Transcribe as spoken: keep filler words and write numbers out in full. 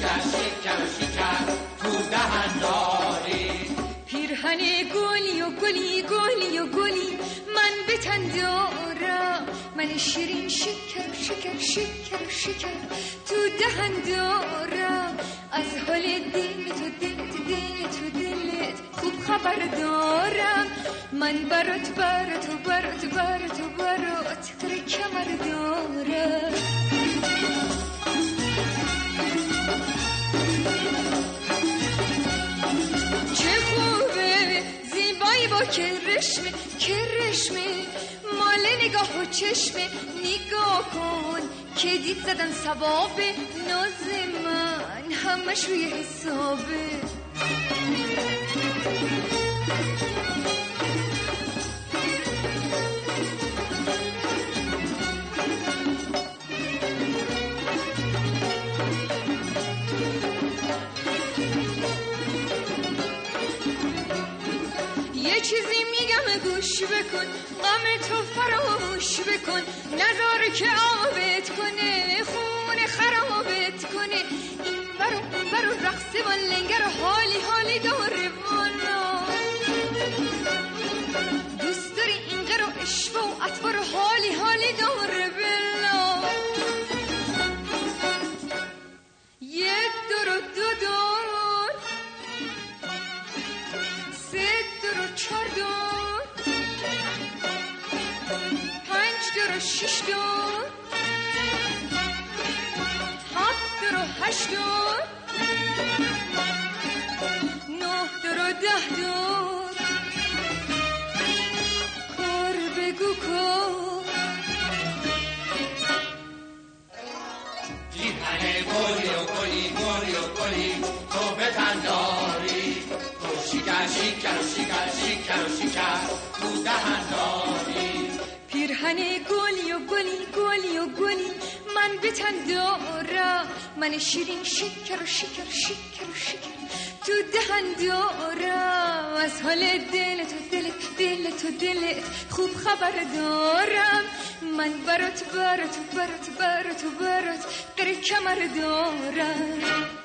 شکر شکر و شکر تو دهن داری. پیرهن گلی و گلی گلی و گلی من به تن دارم، من شیرین شکر شکر شکر شکر تو دهن دارم. از حال دل تو دلت دل تو دلت خوب خبر دارم. من برات برات و برات برات و برات قره کمر دارم. چه خوبه زیبایی با کرشمه کرشمه مال نگاه و چشمه. نگاه کن که دید زدن ثواب ناز من همش روی حسابه. یه چیزی میگم گوش بکن، غم تو فراموش بکن، نذار که آبت کنه خون خرابت کنه. این برو اون برو رقص و لنگر حالی حالی داره وانا. دوست داری این قر و عشق و اطوار حالی حالی داره بلا. یه دور و دو دور، سه دور و چار دور، پنج دور و شش دور، هفت دور و هشت دور، نه دور و ده دور. کار بگو کار. پیرهن گلی و گلی گلی و گلی تو به تن داری. تو شکر شکر و شکر شکر و شکر تو دهن داری. پیرهن گلی و گلی گلی و گلی من به تن دارم. من شیرین شکر و شکر شکر و شکر تو دهن دارم. از حال دل تو دلت دل تو دلت خوب خبر دارم. من برات برات برات برات برات قره کمر دارم.